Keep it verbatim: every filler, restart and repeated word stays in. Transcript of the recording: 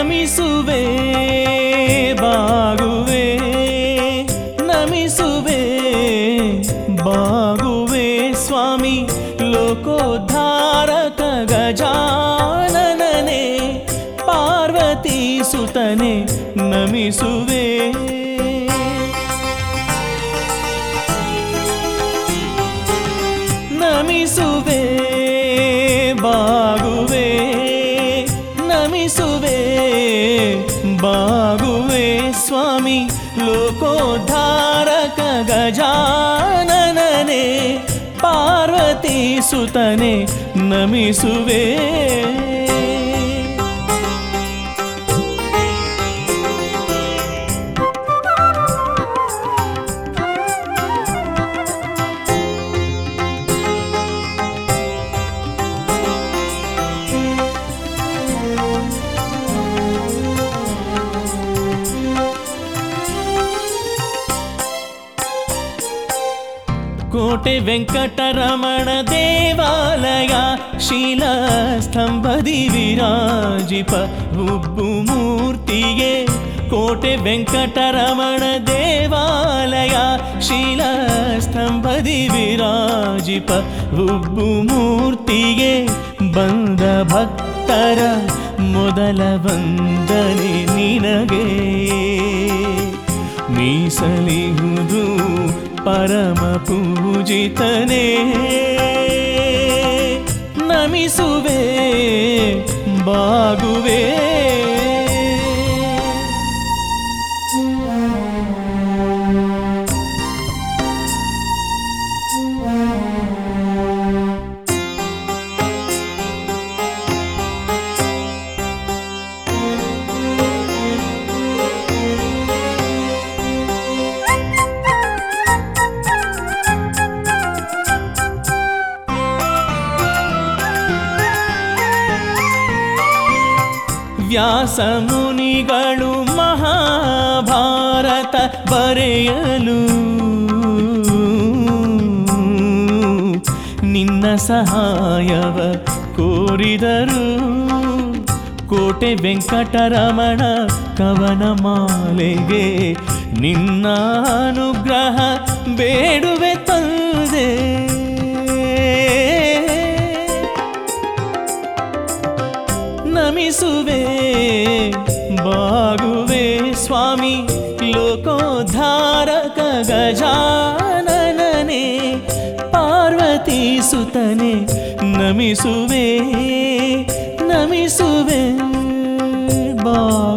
ನಮಿಸುವೆ ಬಾಗುವೆ ನಮಿಸುವೆ ಬಾಗುವೆ ಸ್ವಾಮಿ ಲೋಕೋದ್ಧಾರಕ ಗಜಾನನನೇ ಪಾರ್ವತಿ ಸುತನೆ ನಮಿಸುವೆ ನಮಿಸುವೆ ಬಾಗುವೆ ನಮಿಸುವೆ ಬಾಗುವೆ ಸ್ವಾಮಿ ಲೋಕೋದ್ಧಾರಕ ಗಜಾನನನೇ ಪಾರ್ವತಿ ಸುತನೆ ನಮಿಸುವೆ ಕೋಟೆ ವೆಂಕಟರಮಣ ದೇವಾಲಯ ಶಿಲಾಸ್ತಂಭದಿ ವಿರಾಜಿಪ ಹುಬ್ಬು ಮೂರ್ತಿಗೆ ಕೋಟೆ ವೆಂಕಟರಮಣ ದೇವಾಲಯ ಶಿಲಾಸ್ತಂಭದಿ ವಿರಾಜಿಪ ಹುಬ್ಬು ಮೂರ್ತಿಗೆ ಬಂದ ಭಕ್ತರ ಮೊದಲ ವಂದನೆ ನಿನಗೆ ಮೀಸಲಿಹುದು ಪರಮ ಪೂಜಿತನೇ ನಮಿಸುವೆ ಬಾಗುವೆ ವ್ಯಾಸ ಮುನಿಗಳು ಮಹಾಭಾರತ ಬರೆಯಲು ನಿನ್ನ ಸಹಾಯವ ಕೋರಿದರು ಕೋಟೆ ವೆಂಕಟರಮಣ ಕವನ ಮಾಲೆಗೆ ನಿನ್ನ ಅನುಗ್ರಹ ಬೇಡುವೆ ತಂದೆ ನಮಿಸುವೆ ಬಾಗುವೆ ಸ್ವಾಮಿ ಲೋಕೋದ್ಧಾರಕ ಗಜಾನನನೇ ಪಾರ್ವತಿ ಸುತನೆ ನಮಿಸುವೆ ನಮಿಸುವೆ ಬಾ